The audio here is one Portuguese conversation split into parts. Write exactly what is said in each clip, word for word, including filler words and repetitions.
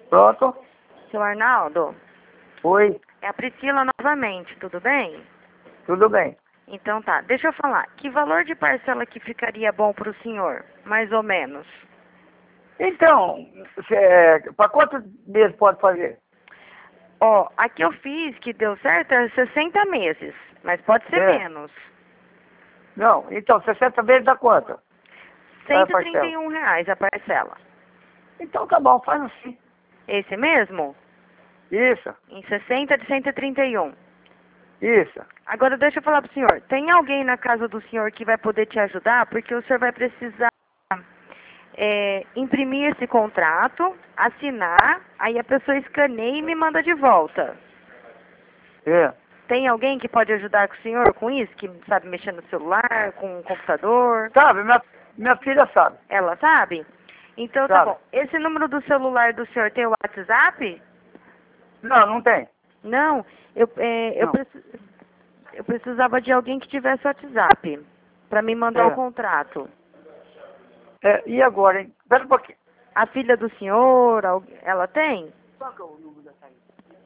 Pronto. Seu Arnaldo, Oi. é a Priscila novamente, tudo bem? Tudo bem. Então tá, deixa eu falar. Que valor de parcela que ficaria bom para o senhor, mais ou menos? Então, para quantos meses pode fazer? Ó, a que eu fiz que deu certo é sessenta meses, mas pode ser É. menos. Não, então, sessenta vezes dá quanto? cento e trinta e um reais a parcela. Então tá bom, faz assim. Esse mesmo? Isso, Em sessenta de cento e trinta e um. isso. Agora deixa eu falar pro senhor. Tem alguém na casa do senhor que vai poder te ajudar? Porque o senhor vai precisar é, imprimir esse contrato, assinar, aí a pessoa escaneia e me manda de volta. É. Tem alguém que pode ajudar com o senhor com isso? Que sabe mexer no celular, com o computador? Sabe, minha, minha filha sabe. Ela sabe? Então tá Sabe. bom. Esse número do celular do senhor tem o WhatsApp? Não, não tem. Não. Eu, é, eu, Não. preci- eu precisava de alguém que tivesse WhatsApp para me mandar o É. contrato. É, e agora, hein? Espera um pouquinho. A filha do senhor, al- ela tem? Qual que é o número da saída?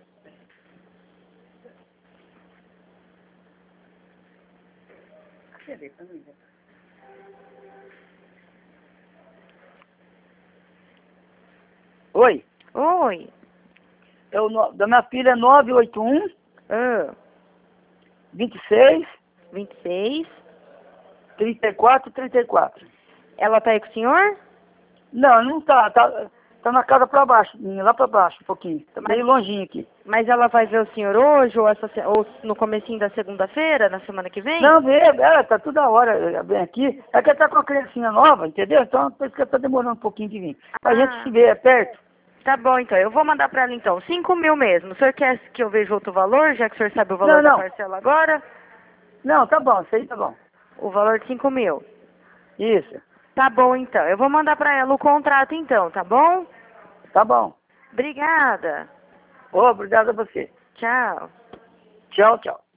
Oi, Oi. é o no- da minha filha é nove oito um, Ah, vinte e seis, vinte e seis. trinta e quatro, trinta e quatro. Ela tá aí com o senhor? Não, não tá, tá, tá na casa pra baixo, lá pra baixo um pouquinho, tá meio longinho aqui. Mas ela vai ver o senhor hoje ou, essa, se- ou no comecinho da segunda-feira, na semana que vem? Não, vê, ela tá toda hora, vem aqui, é que ela tá com uma criancinha nova, entendeu? Então, por isso que ela tá demorando um pouquinho de vir. Pra Ah. gente se ver, é perto. Tá bom, então. Eu vou mandar pra ela, então. Cinco mil mesmo. O senhor quer que eu veja outro valor, já que o senhor sabe o valor Não, da não. parcela agora? Não, tá bom, isso aí tá bom. O valor de cinco mil. Isso, Tá bom, então. Eu vou mandar pra ela o contrato, então, tá bom? tá bom. Obrigada. Ô, obrigado a você. Tchau. Tchau, tchau.